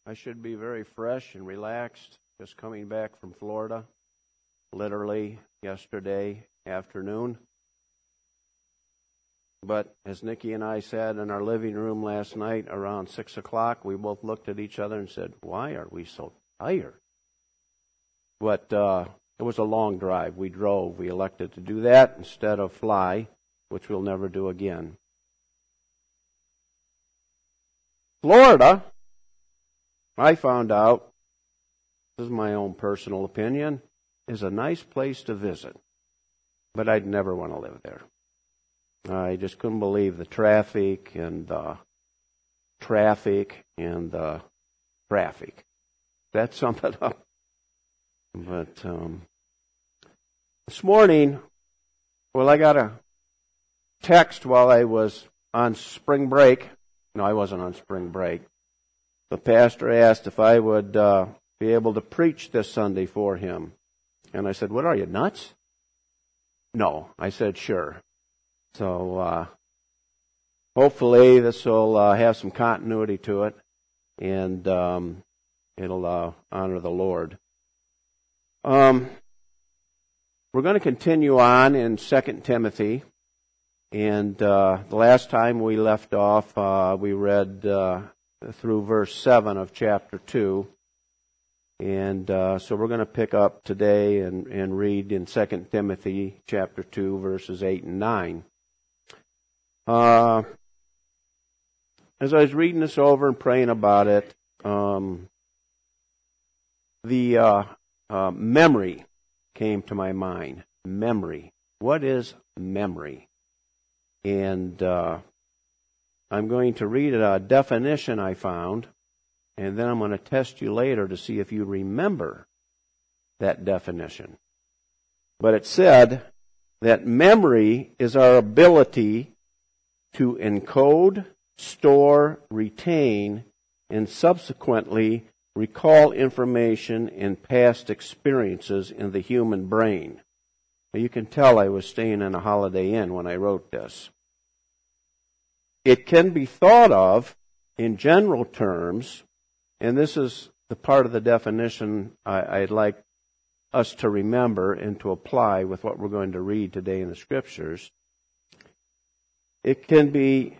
I should be very fresh and relaxed, just coming back from Florida, literally yesterday afternoon. But as Nikki and I sat in our living room last night around 6 o'clock, we both looked at each other and said, "Why are we so tired?" But it was a long drive. We drove. We elected to do that instead of fly, which we'll never do again. Florida, I found out, this is my own personal opinion, is a nice place to visit. But I'd never want to live there. I just couldn't believe the traffic and the traffic. That summed it up. But this morning, I got a text while I was on spring break. No, I wasn't on spring break. The pastor asked if I would be able to preach this Sunday for him. And I said, "What are you, nuts?" No, I said, "Sure." So hopefully this will have some continuity to it, and it'll honor the Lord. We're going to continue on in 2 Timothy, and the last time we left off, we read through verse 7 of chapter 2. And so we're going to pick up today and read in 2 Timothy chapter 2, verses 8 and 9. As I was reading this over and praying about it, the memory came to my mind. Memory. What is memory? And I'm going to read a definition I found, and then I'm going to test you later to see if you remember that definition. But it said that memory is our ability to encode, store, retain, and subsequently recall information and past experiences in the human brain. Now, you can tell I was staying in a Holiday Inn when I wrote this. It can be thought of in general terms, and this is the part of the definition I'd like us to remember and to apply with what we're going to read today in the Scriptures. It can be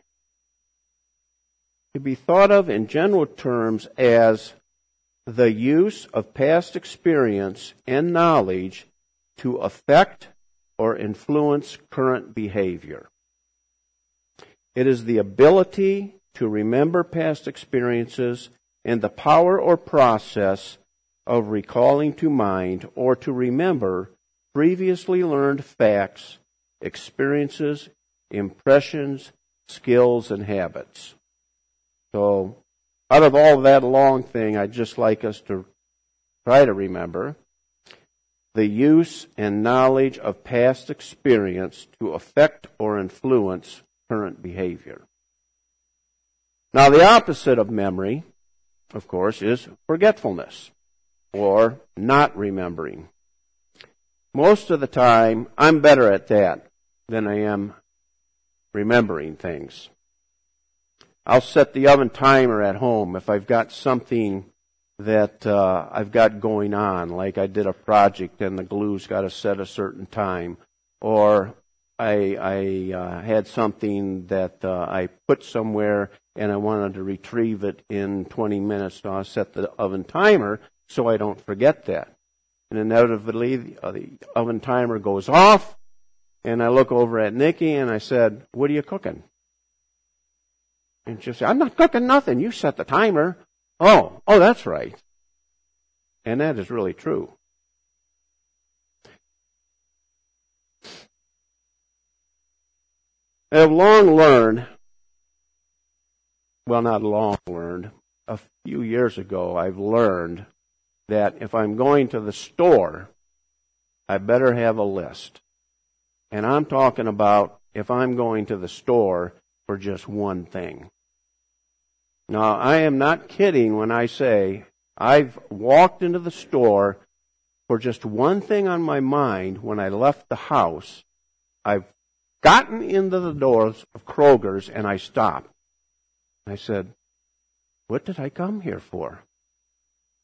thought of in general terms as the use of past experience and knowledge to affect or influence current behavior. It is the ability to remember past experiences and the power or process of recalling to mind or to remember previously learned facts, experiences, impressions, skills, and habits. So, out of all that long thing, I'd just like us to try to remember the use and knowledge of past experience to affect or influence current behavior. Now, the opposite of memory, of course, is forgetfulness or not remembering. Most of the time, I'm better at that than I am remembering things. I'll set the oven timer at home if I've got something that I've got going on, like I did a project and the glue's got to set a certain time, or I had something that I put somewhere and I wanted to retrieve it in 20 minutes, so I'll set the oven timer so I don't forget that. And inevitably, the oven timer goes off, and I look over at Nikki and I said, "What are you cooking?" And she'll say, "I'm not cooking nothing. You set the timer." Oh, that's right. And that is really true. I have long learned, a few years ago, I've learned that if I'm going to the store, I better have a list. And I'm talking about if I'm going to the store for just one thing. Now, I am not kidding when I say I've walked into the store for just one thing on my mind when I left the house. I've gotten into the doors of Kroger's and I stopped. I said, "What did I come here for?"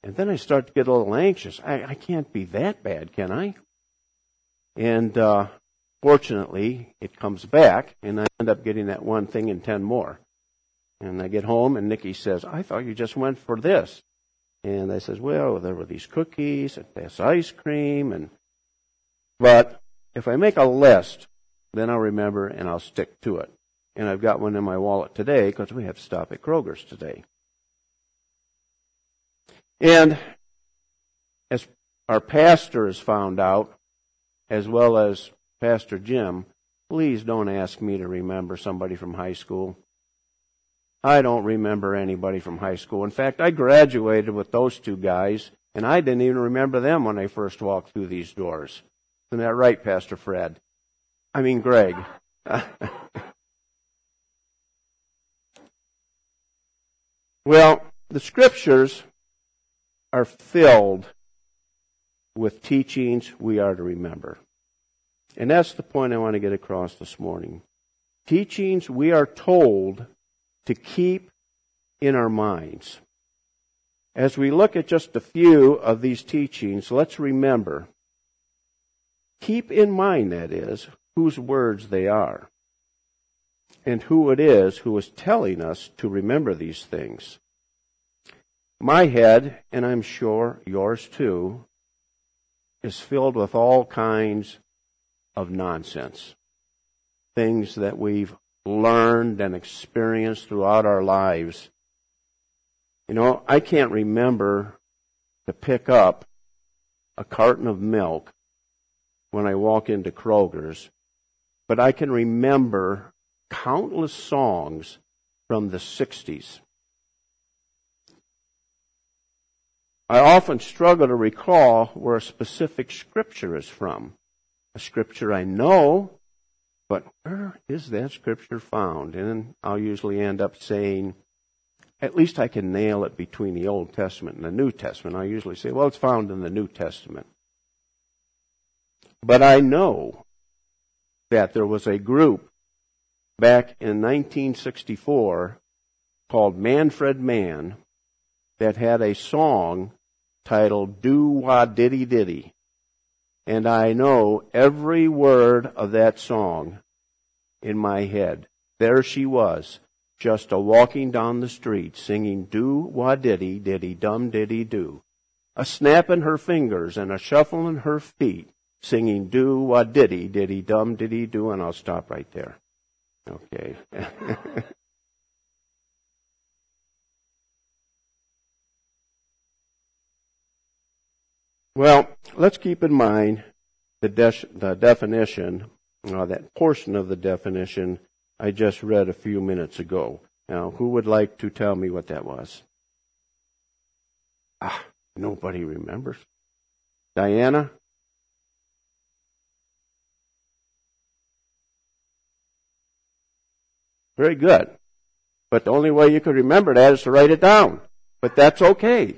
And then I start to get a little anxious. I can't be that bad, can I? And fortunately, it comes back, and I end up getting that one thing and 10 more. And I get home, and Nikki says, I thought you just went for this. And I says, well, there were these cookies and this ice cream. But if I make a list, then I'll remember and I'll stick to it. And I've got one in my wallet today because we have to stop at Kroger's today. And as our pastor has found out, as well as Pastor Jim, please don't ask me to remember somebody from high school. I don't remember anybody from high school. In fact, I graduated with those two guys, and I didn't even remember them when I first walked through these doors. Isn't that right, Pastor Fred? I mean, Greg. Well, the Scriptures are filled with teachings we are to remember. And that's the point I want to get across this morning. Teachings we are told to keep in our minds. As we look at just a few of these teachings, let's remember, keep in mind, that is, whose words they are, and who it is who is telling us to remember these things. My head, and I'm sure yours too, is filled with all kinds of nonsense. Things that we've learned and experienced throughout our lives. You know, I can't remember to pick up a carton of milk when I walk into Kroger's, but I can remember countless songs from the 60s. I often struggle to recall where a specific scripture is from. A scripture I know, but where is that scripture found? And I'll usually end up saying, at least I can nail it between the Old Testament and the New Testament. I usually say, well, it's found in the New Testament. But I know that there was a group back in 1964 called Manfred Mann that had a song titled Do Wah Diddy Diddy. And I know every word of that song in my head. There she was, just a walking down the street singing do wah diddy diddy dum diddy do. A snapping her fingers and a shuffling her feet singing do wah diddy diddy dum diddy do. And I'll stop right there. Okay. Well, let's keep in mind the definition, that portion of the definition I just read a few minutes ago. Now, who would like to tell me what that was? Nobody remembers. Diana? Very good. But the only way you could remember that is to write it down. But that's okay.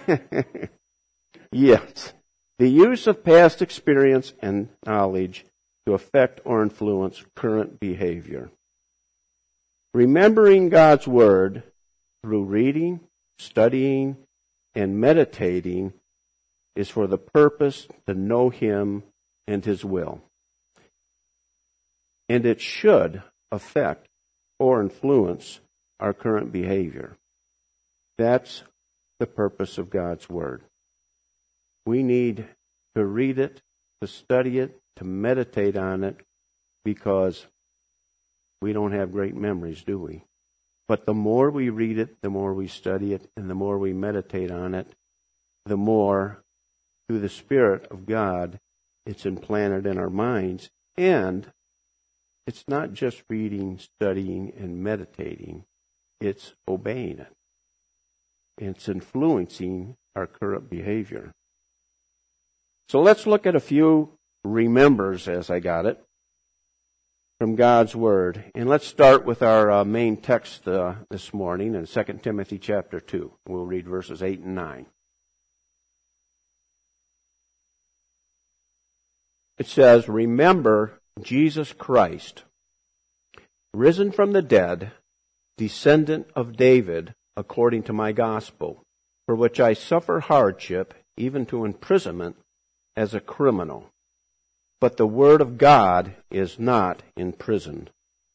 Yes. The use of past experience and knowledge to affect or influence current behavior. Remembering God's Word through reading, studying, and meditating is for the purpose to know Him and His will. And it should affect or influence our current behavior. That's the purpose of God's Word. We need to read it, to study it, to meditate on it, because we don't have great memories, do we? But the more we read it, the more we study it, and the more we meditate on it, the more, through the Spirit of God, it's implanted in our minds. And it's not just reading, studying, and meditating. It's obeying it. It's influencing our current behavior. So let's look at a few remembers, as I got it, from God's Word. And let's start with our main text this morning in 2 Timothy chapter 2. We'll read verses 8 and 9. It says, Remember Jesus Christ, risen from the dead, descendant of David, according to my gospel, for which I suffer hardship, even to imprisonment, as a criminal. But the word of God is not imprisoned.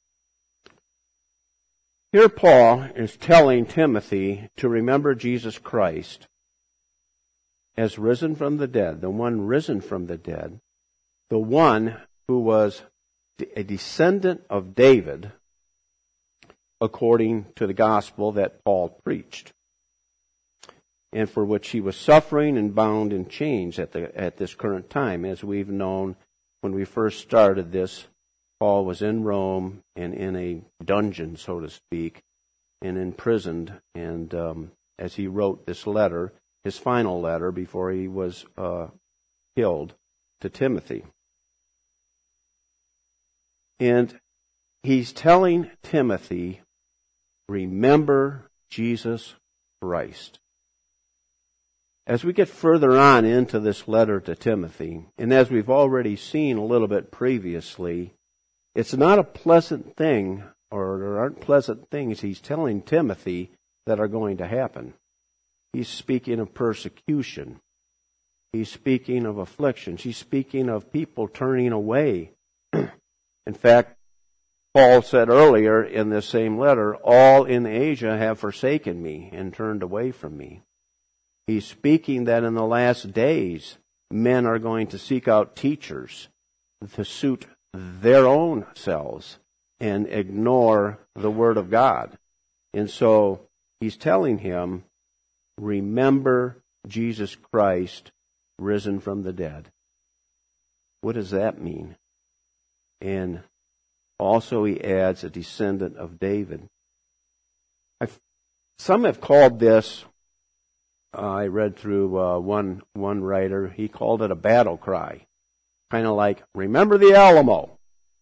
Here Paul is telling Timothy to remember Jesus Christ as risen from the dead, the one risen from the dead, the one who was a descendant of David, according to the gospel that Paul preached, and for which he was suffering and bound in chains at this current time. As we've known, when we first started this, Paul was in Rome and in a dungeon, so to speak, and imprisoned. And as he wrote this letter, his final letter before he was killed, to Timothy. And he's telling Timothy, remember Jesus Christ. As we get further on into this letter to Timothy, and as we've already seen a little bit previously, it's not a pleasant thing, or there aren't pleasant things he's telling Timothy that are going to happen. He's speaking of persecution. He's speaking of afflictions. He's speaking of people turning away. In fact, Paul said earlier in this same letter, all in Asia have forsaken me and turned away from me. He's speaking that in the last days, men are going to seek out teachers to suit their own selves and ignore the Word of God. And so he's telling him, remember Jesus Christ risen from the dead. What does that mean? And also he adds a descendant of David. Some have called this, I read through one writer, he called it a battle cry. Kind of like, remember the Alamo.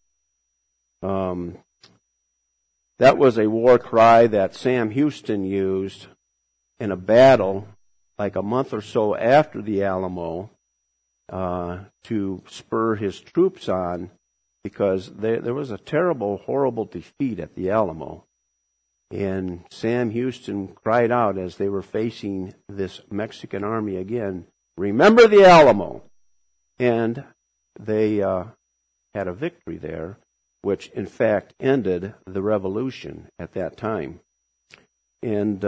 That was a war cry that Sam Houston used in a battle like a month or so after the Alamo to spur his troops on, because there was a terrible, horrible defeat at the Alamo. And Sam Houston cried out as they were facing this Mexican army again, remember the Alamo. And they had a victory there, which in fact ended the revolution at that time. And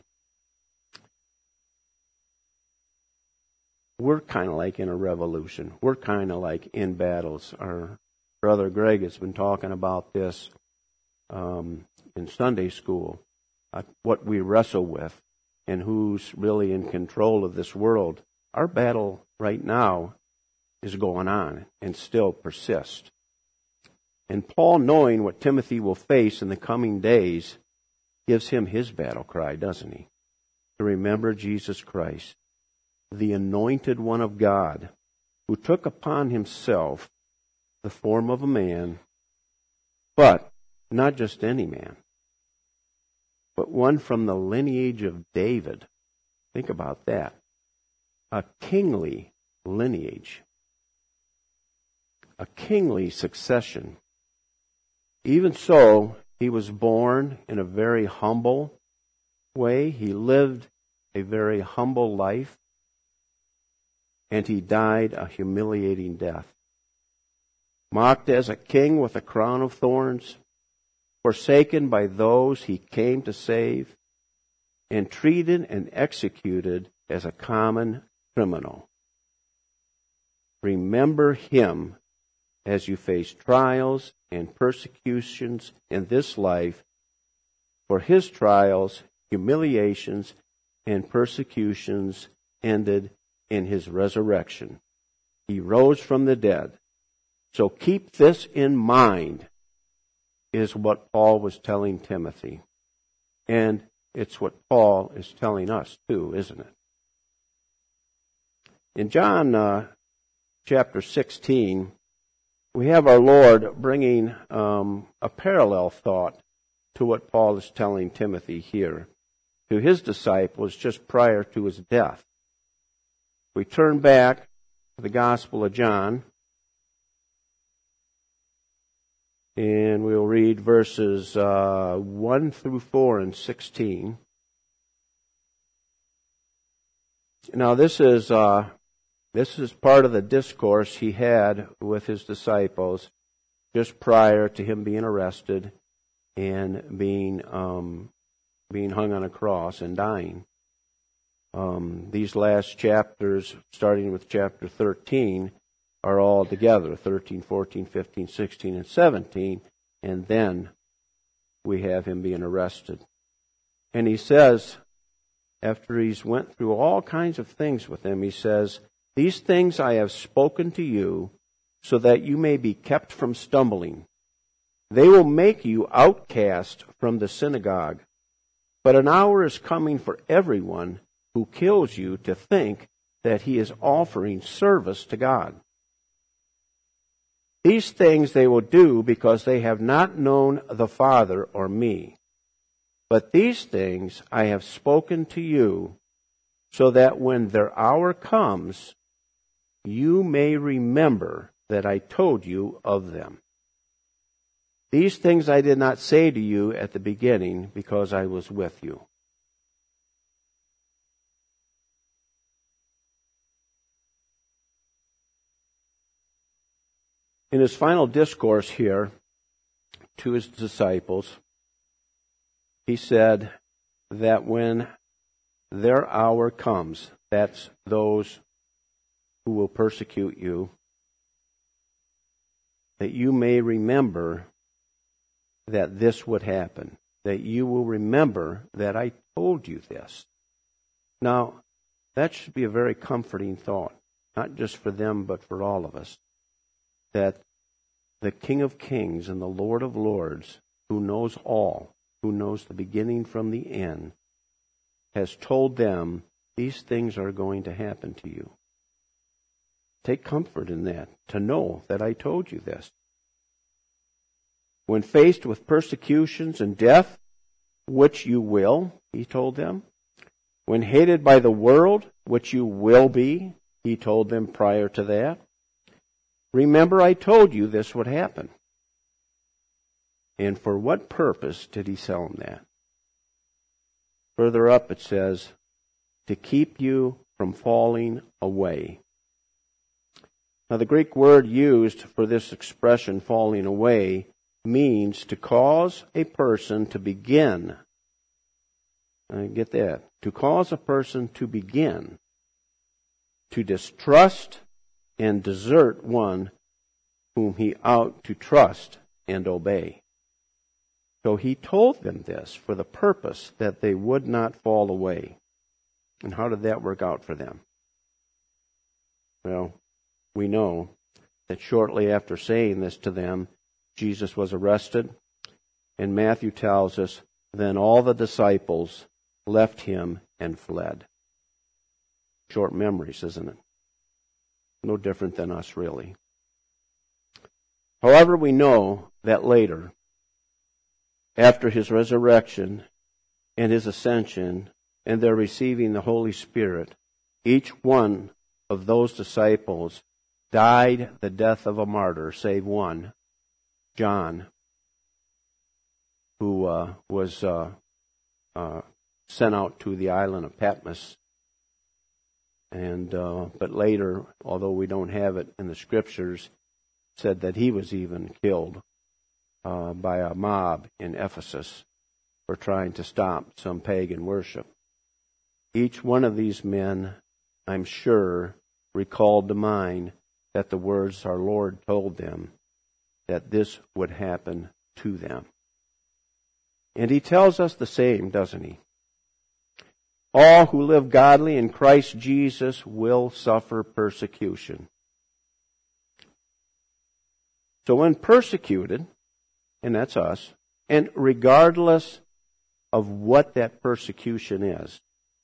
we're kind of like in a revolution. We're kind of like in battles. Our brother Greg has been talking about this in Sunday school, what we wrestle with and who's really in control of this world. Our battle right now is going on and still persists. And Paul, knowing what Timothy will face in the coming days, gives him his battle cry, doesn't he? To remember Jesus Christ, the anointed one of God, who took upon himself the form of a man, but not just any man, but one from the lineage of David. Think about that. A kingly lineage. A kingly succession. Even so, he was born in a very humble way. He lived a very humble life. And he died a humiliating death. Mocked as a king with a crown of thorns, forsaken by those he came to save, and treated and executed as a common criminal. Remember him as you face trials and persecutions in this life, for his trials, humiliations, and persecutions ended in his resurrection. He rose from the dead. So keep this in mind, is what Paul was telling Timothy. And it's what Paul is telling us too, isn't it? In John chapter 16, we have our Lord bringing a parallel thought to what Paul is telling Timothy here, to his disciples just prior to his death. We turn back to the Gospel of John, and we'll read verses 1 through 4 and 16. Now this is part of the discourse he had with his disciples just prior to him being arrested and being hung on a cross and dying. These last chapters, starting with chapter 13, are all together, 13, 14, 15, 16, and 17, and then we have him being arrested. And he says, after he's went through all kinds of things with them, he says, "These things I have spoken to you, so that you may be kept from stumbling. They will make you outcast from the synagogue. But an hour is coming for everyone who kills you to think that he is offering service to God. These things they will do because they have not known the Father or me. But these things I have spoken to you, so that when their hour comes, you may remember that I told you of them. These things I did not say to you at the beginning, because I was with you." In his final discourse here to his disciples, he said that when their hour comes, that's those who will persecute you, that you may remember that this would happen, that you will remember that I told you this. Now, that should be a very comforting thought, not just for them, but for all of us, that the King of Kings and the Lord of Lords, who knows all, who knows the beginning from the end, has told them these things are going to happen to you. Take comfort in that, to know that I told you this. When faced with persecutions and death, which you will, he told them. When hated by the world, which you will be, he told them prior to that. Remember, I told you this would happen. And for what purpose did he tell them that? Further up it says, to keep you from falling away. Now the Greek word used for this expression, falling away, means to cause a person to begin. Get that. To cause a person to begin to distrust and desert one whom he ought to trust and obey. So he told them this for the purpose that they would not fall away. And how did that work out for them? Well, we know that shortly after saying this to them, Jesus was arrested, and Matthew tells us, then all the disciples left him and fled. Short memories, isn't it? No different than us, really. However, we know that later, after his resurrection and his ascension, and their receiving the Holy Spirit, each one of those disciples died the death of a martyr, save one, John, who was sent out to the island of Patmos. And but later, although we don't have it in the scriptures, said that he was even killed by a mob in Ephesus for trying to stop some pagan worship. Each one of these men, I'm sure, recalled to mind that the words our Lord told them, that this would happen to them. And he tells us the same, doesn't he? All who live godly in Christ Jesus will suffer persecution. So when persecuted, and that's us, and regardless of what that persecution is,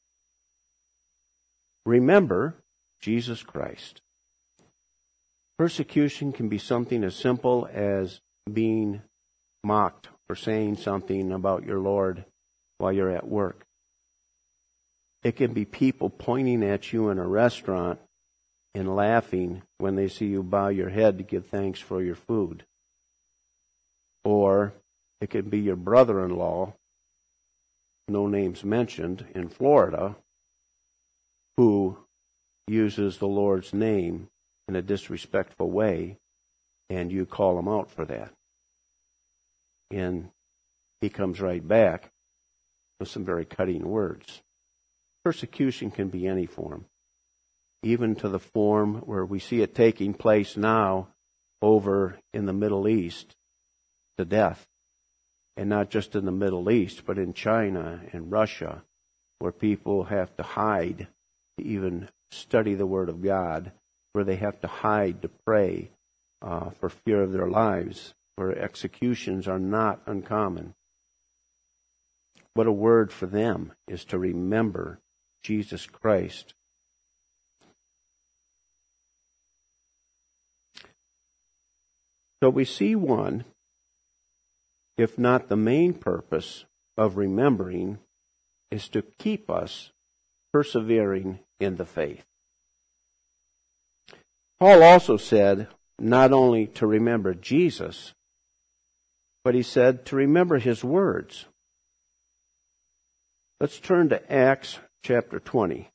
remember Jesus Christ. Persecution can be something as simple as being mocked for saying something about your Lord while you're at work. It can be people pointing at you in a restaurant and laughing when they see you bow your head to give thanks for your food. Or it could be your brother-in-law, no names mentioned, in Florida, who uses the Lord's name in a disrespectful way, and you call him out for that. And he comes right back with some very cutting words. Persecution can be any form, even to the form where we see it taking place now over in the Middle East, to death. And not just in the Middle East, but in China and Russia, where people have to hide to even study the Word of God, where they have to hide to pray for fear of their lives, where executions are not uncommon. What a word for them is to remember Jesus Christ. So we see one, if not the main purpose of remembering, is to keep us persevering in the faith. Paul also said not only to remember Jesus, but he said to remember his words. Let's turn to Acts chapter 20.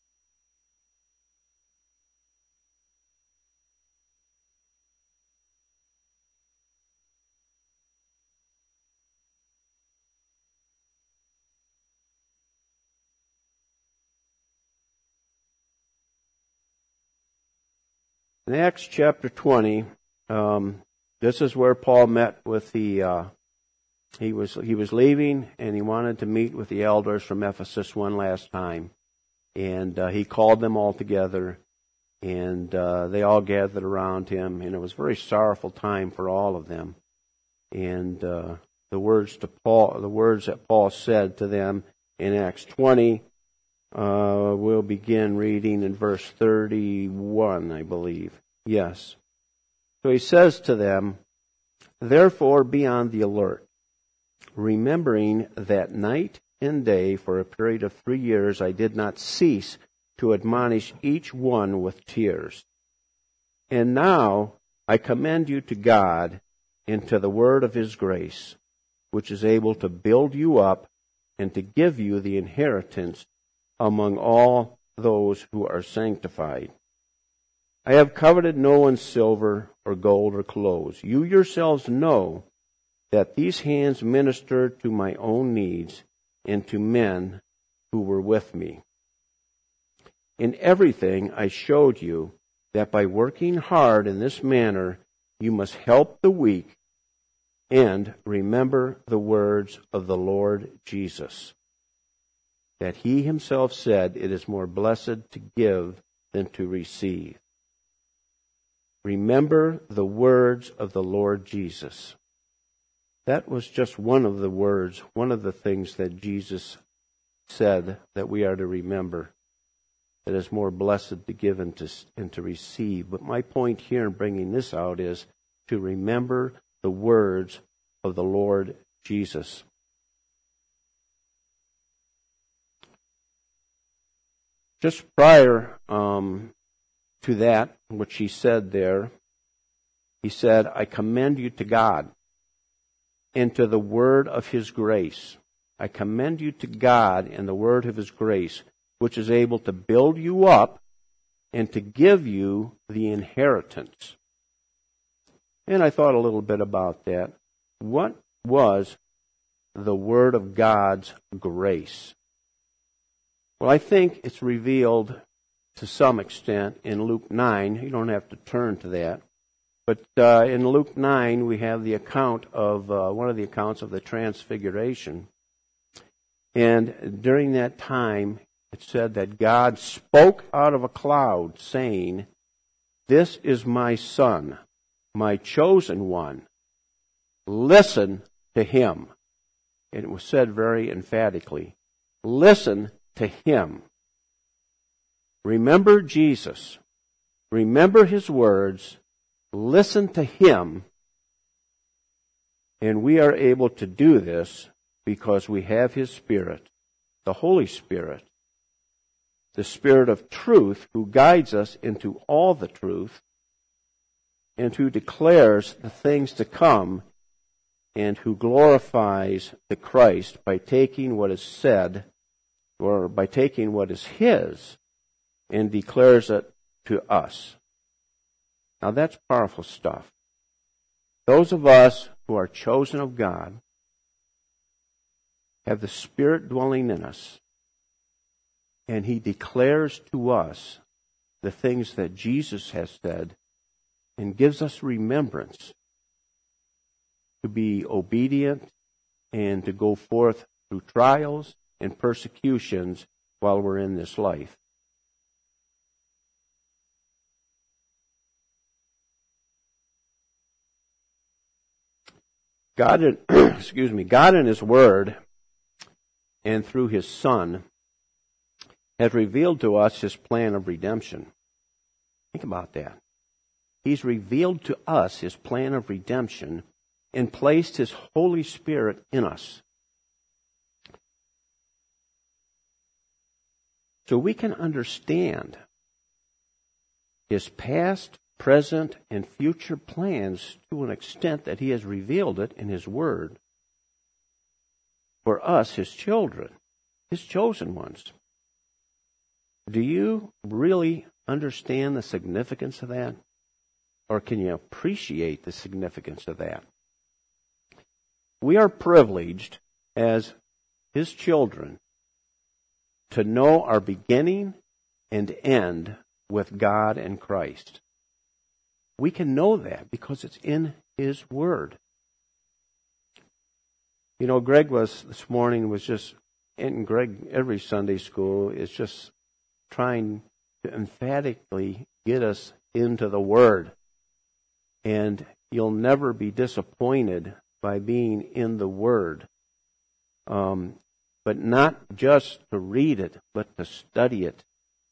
In Acts chapter 20, this is where Paul met with the. He was leaving, and he wanted to meet with the elders from Ephesus one last time, and he called them all together, and they all gathered around him, and it was a very sorrowful time for all of them. And the words that Paul said to them in Acts 20. We'll begin reading in verse 31, I believe. Yes. So he says to them, "Therefore be on the alert, remembering that night and day for a period of 3 years I did not cease to admonish each one with tears. And now I commend you to God and to the word of his grace, which is able to build you up and to give you the inheritance among all those who are sanctified. I have coveted no one's silver or gold or clothes. You yourselves know that these hands ministered to my own needs and to men who were with me. In everything I showed you that by working hard in this manner you must help the weak and remember the words of the Lord Jesus, that he himself said, it is more blessed to give than to receive. Remember the words of the Lord Jesus." That was just one of the words, one of the things that Jesus said that we are to remember. It is more blessed to give and to receive. But my point here in bringing this out is to remember the words of the Lord Jesus. Just prior to that, which he said there, he said, I commend you to God and to the word of his grace. I commend you to God and the word of his grace, which is able to build you up and to give you the inheritance. And I thought a little bit about that. What was the word of God's grace? Well, I think it's revealed to some extent in Luke 9. You don't have to turn to that. But in Luke 9, we have the account of, one of the accounts of the Transfiguration. And during that time, it said that God spoke out of a cloud, saying, "This is my Son, my chosen one. Listen to him." And it was said very emphatically, listen to him. Remember Jesus. Remember his words. Listen to him. And we are able to do this because we have his Spirit, the Holy Spirit, the Spirit of truth, who guides us into all the truth and who declares the things to come and who glorifies the Christ by taking what is said or by taking what is his and declares it to us. Now that's powerful stuff. Those of us who are chosen of God have the Spirit dwelling in us, and He declares to us the things that Jesus has said and gives us remembrance to be obedient and to go forth through trials and persecutions while we're in this life. God in His Word and through His Son has revealed to us His plan of redemption. Think about that. He's revealed to us His plan of redemption and placed His Holy Spirit in us. So we can understand His past, present, and future plans to an extent that He has revealed it in His Word for us, His children, His chosen ones. Do you really understand the significance of that? Or can you appreciate the significance of that? We are privileged as His children to know our beginning and end with God and Christ. We can know that because it's in His Word. You know, Greg this morning was just, and Greg every Sunday school is just trying to emphatically get us into the Word. And you'll never be disappointed by being in the Word. But not just to read it, but to study it.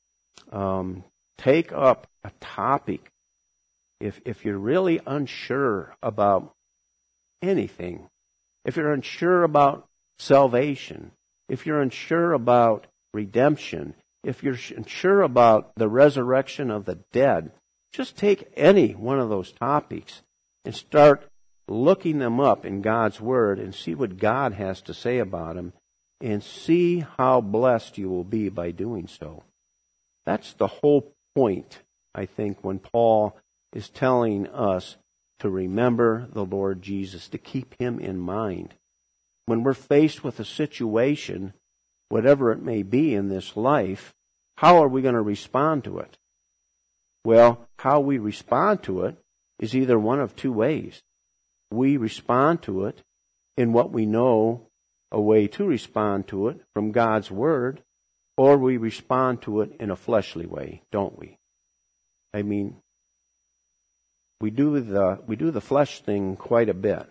Take up a topic. If you're really unsure about anything, if you're unsure about salvation, if you're unsure about redemption, if you're unsure about the resurrection of the dead, just take any one of those topics and start looking them up in God's Word and see what God has to say about them and see how blessed you will be by doing so. That's the whole point, I think, when Paul is telling us to remember the Lord Jesus, to keep Him in mind. When we're faced with a situation, whatever it may be in this life, how are we going to respond to it? Well, how we respond to it is either one of two ways. We respond to it in what we know a way to respond to it from God's Word, or we respond to it in a fleshly way, don't we? I mean, we do the flesh thing quite a bit,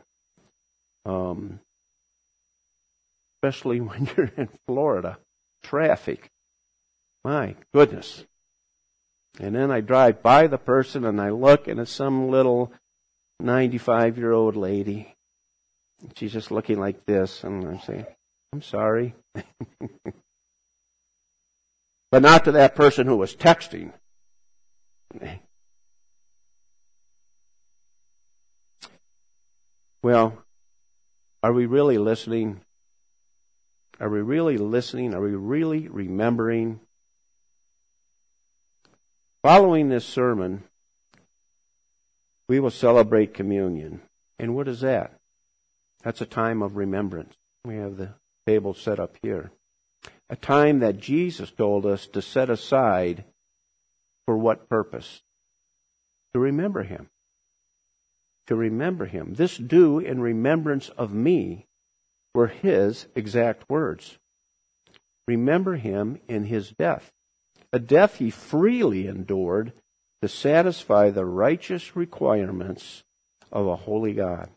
especially when you're in Florida. Traffic, my goodness! And then I drive by the person and I look, and it's some little 95-year-old lady. She's just looking like this, and I'm saying, "I'm sorry," but not to that person who was texting. Well, are we really listening? Are we really listening? Are we really remembering? Following this sermon, we will celebrate communion. And what is that? That's a time of remembrance. We have the table set up here. A time that Jesus told us to set aside for what purpose? To remember Him. To remember Him. This do in remembrance of me were His exact words. Remember Him in His death. A death He freely endured to satisfy the righteous requirements of a holy God.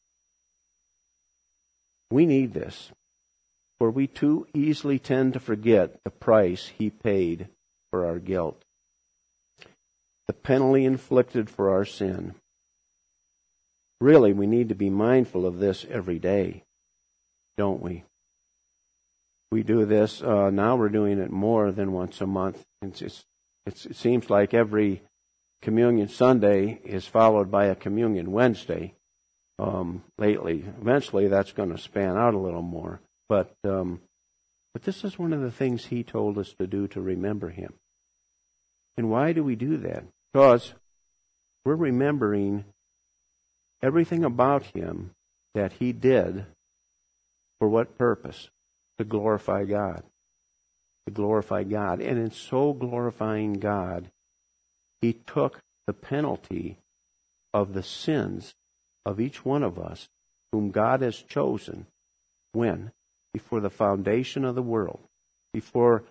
We need this, for we too easily tend to forget the price He paid for our guilt, the penalty inflicted for our sin. Really, we need to be mindful of this every day, don't we? We do this, now we're doing it more than once a month. It seems like every Communion Sunday is followed by a Communion Wednesday lately. Eventually that's going to span out a little more. But this is one of the things He told us to do, to remember Him. And why do we do that? Because we're remembering everything about him that he did. For what purpose? To glorify God. To glorify God. And in so glorifying God, he took the penalty of the sins of each one of us whom God has chosen. When? Before the foundation of the world. Before,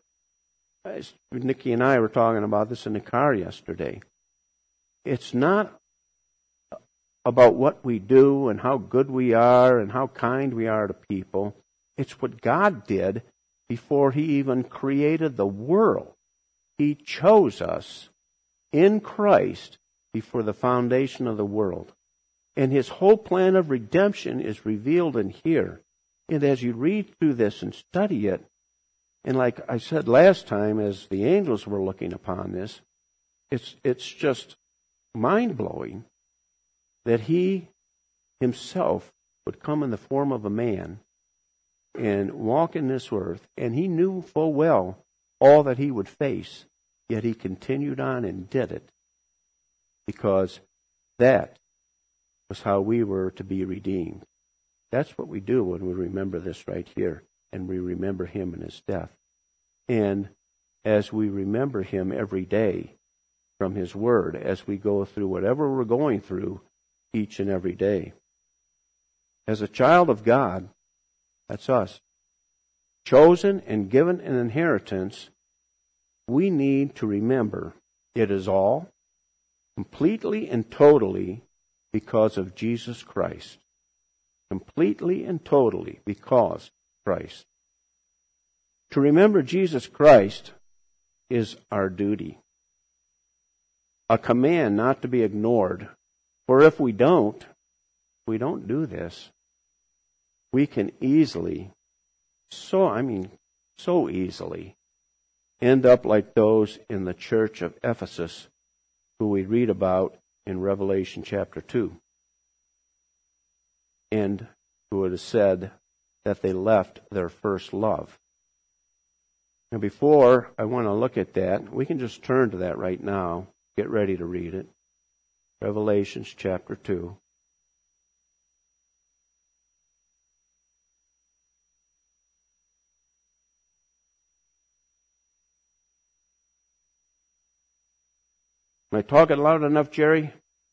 Nikki and I were talking about this in the car yesterday. It's not about what we do and how good we are and how kind we are to people. It's what God did before he even created the world. He chose us in Christ before the foundation of the world. And his whole plan of redemption is revealed in here. And as you read through this and study it, and like I said last time as the angels were looking upon this, it's just mind-blowing that he himself would come in the form of a man and walk in this earth, and he knew full well all that he would face, yet he continued on and did it, because that was how we were to be redeemed. That's what we do when we remember this right here, and we remember him and his death. And as we remember him every day from his word, as we go through whatever we're going through each and every day. As a child of God, that's us, chosen and given an inheritance, we need to remember it is all completely and totally because of Jesus Christ. Completely and totally because of Christ. To remember Jesus Christ is our duty. A command not to be ignored. For if we don't do this, we can easily, so easily, end up like those in the church of Ephesus who we read about in Revelation chapter 2. And who it is said that they left their first love. Now before I want to look at that, we can just turn to that right now. Get ready to read it. Revelation chapter 2. Am I talking loud enough, Jerry?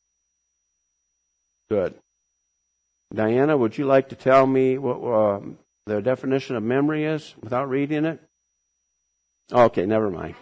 Good. Diana, would you like to tell me what the definition of memory is without reading it? Okay, never mind.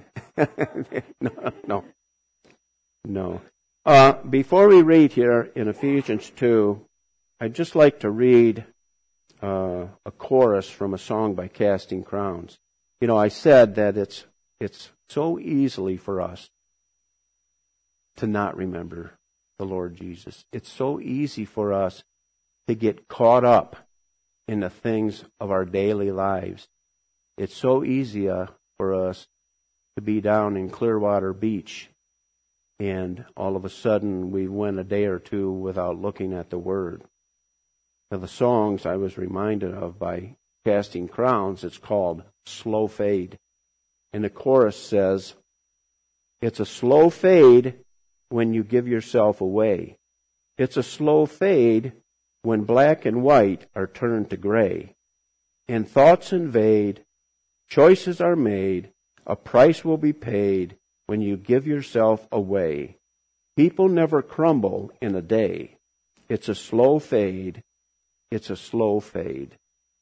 No. Before we read here in Ephesians 2, I'd just like to read a chorus from a song by Casting Crowns. You know, I said that it's so easily for us to not remember the Lord Jesus. It's so easy for us to get caught up in the things of our daily lives. It's so easy for us to be down in Clearwater Beach and all of a sudden we went a day or two without looking at the Word. Now the songs I was reminded of by Casting Crowns, it's called Slow Fade. And the chorus says, it's a slow fade when you give yourself away. It's a slow fade when black and white are turned to gray. And thoughts invade, choices are made, a price will be paid when you give yourself away. People never crumble in a day. It's a slow fade. It's a slow fade.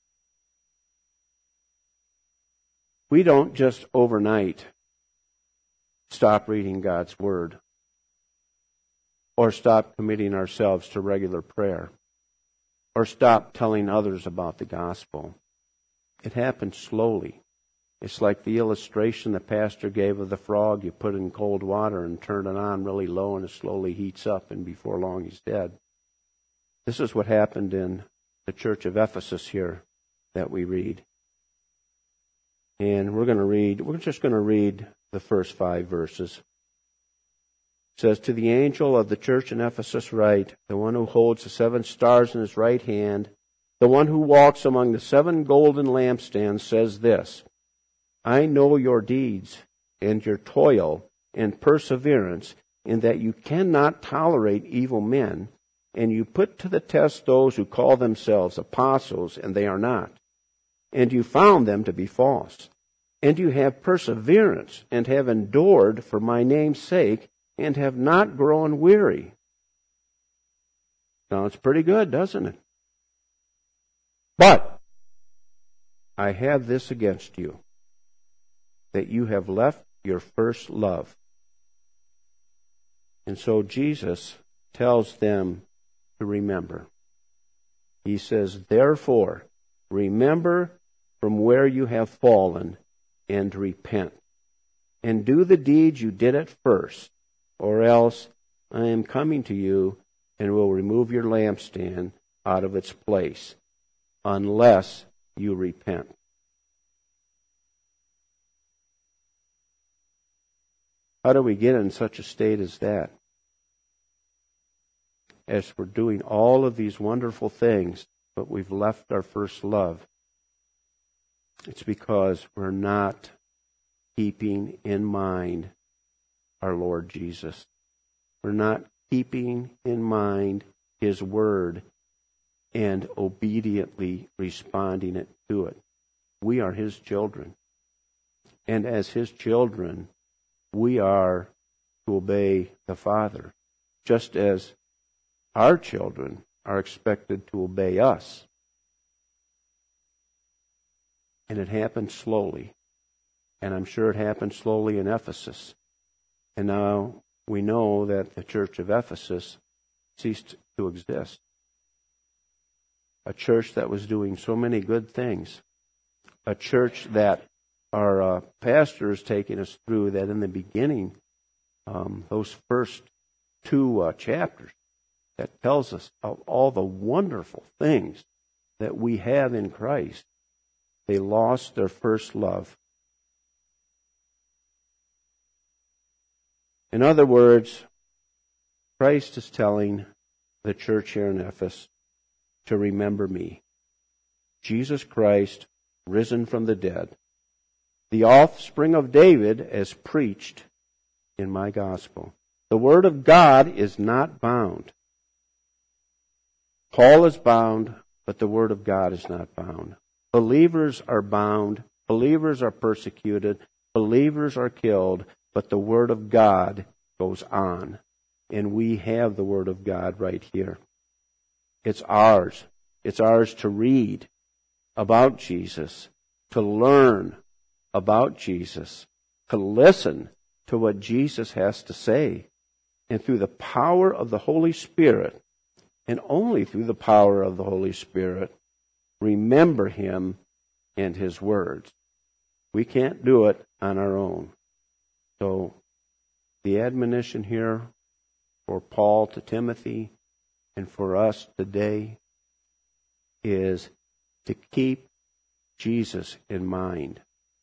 We don't just overnight stop reading God's Word or stop committing ourselves to regular prayer or stop telling others about the gospel. It happens slowly. It's like the illustration the pastor gave of the frog. You put it in cold water and turn it on really low and it slowly heats up and before long he's dead. This is what happened in the church of Ephesus here that we read. And we're just going to read the first 5 verses. It says, to the angel of the church in Ephesus write, the one who holds the 7 stars in his right hand, the one who walks among the 7 golden lampstands says this, I know your deeds and your toil and perseverance, in that you cannot tolerate evil men, and you put to the test those who call themselves apostles, and they are not. And you found them to be false. And you have perseverance, and have endured for my name's sake, and have not grown weary. Sounds pretty good, doesn't it? But I have this against you, that you have left your first love. And so Jesus tells them to remember. He says, therefore, remember from where you have fallen and repent. And do the deeds you did at first, or else I am coming to you and will remove your lampstand out of its place, unless you repent. How do we get in such a state as that? As we're doing all of these wonderful things, but we've left our first love. It's because we're not keeping in mind our Lord Jesus. We're not keeping in mind His Word and obediently responding to it. We are His children. And as His children, we are to obey the Father, just as our children are expected to obey us. And it happened slowly. And I'm sure it happened slowly in Ephesus. And now we know that the church of Ephesus ceased to exist. A church that was doing so many good things. A church that our pastor is taking us through, that in the beginning, those first two chapters, that tells us of all the wonderful things that we have in Christ. They lost their first love. In other words, Christ is telling the church here in Ephesus to remember me. Jesus Christ, risen from the dead, the offspring of David, as preached in my gospel. The Word of God is not bound. Paul is bound, but the Word of God is not bound. Believers are bound. Believers are persecuted. Believers are killed, but the Word of God goes on. And we have the Word of God right here. It's ours. It's ours to read about Jesus, to learn about Jesus, to listen to what Jesus has to say. And through the power of the Holy Spirit, and only through the power of the Holy Spirit, remember Him and His words. We can't do it on our own. So the admonition here for Paul to Timothy and for us today is to keep Jesus in mind.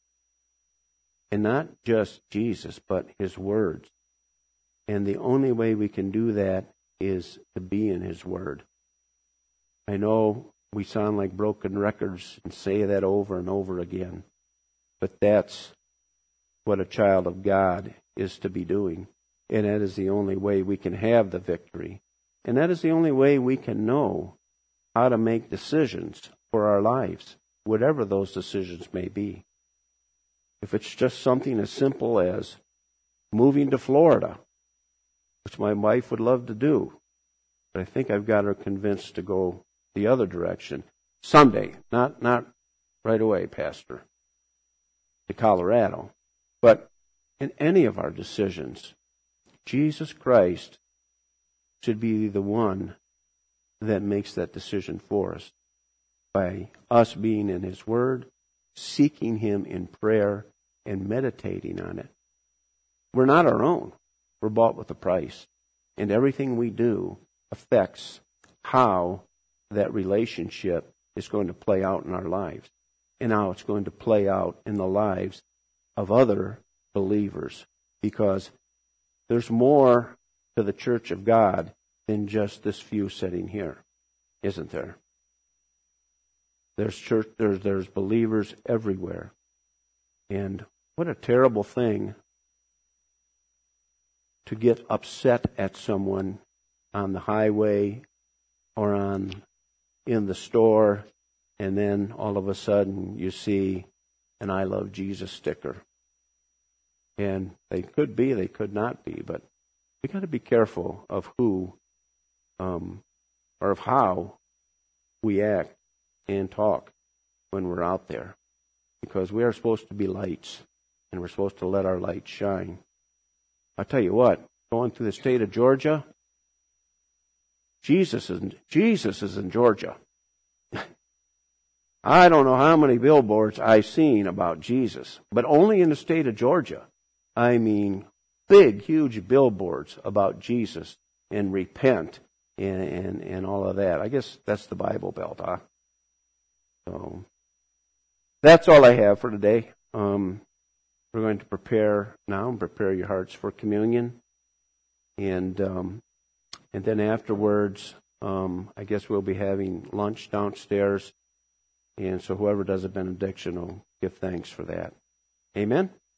And not just Jesus, but His words. And the only way we can do that is to be in His Word. I know we sound like broken records and say that over and over again, but that's what a child of God is to be doing. And that is the only way we can have the victory. And that is the only way we can know how to make decisions for our lives, whatever those decisions may be. If it's just something as simple as moving to Florida, which my wife would love to do, but I think I've got her convinced to go the other direction someday, not right away, Pastor, to Colorado. But in any of our decisions, Jesus Christ should be the one that makes that decision for us, by us being in His Word, seeking Him in prayer, and meditating on it. We're not our own. We're bought with a price. And everything we do affects how that relationship is going to play out in our lives, and how it's going to play out in the lives of other believers. Because there's more to the church of God than just this few sitting here, isn't there? There's believers everywhere. And what a terrible thing to get upset at someone on the highway or in the store, and then all of a sudden you see an I love Jesus sticker. And they could be, they could not be, but we got to be careful of who or of how we act and talk when we're out there, because we are supposed to be lights, and we're supposed to let our light shine. I'll tell you what, going through the state of Georgia, Jesus is in Georgia. I don't know how many billboards I've seen about Jesus, but only in the state of Georgia. I mean, big, huge billboards about Jesus and repent and all of that. I guess that's the Bible Belt, huh? So that's all I have for today. We're going to prepare now and prepare your hearts for communion, and then afterwards, I guess we'll be having lunch downstairs. And so whoever does a benediction will give thanks for that. Amen?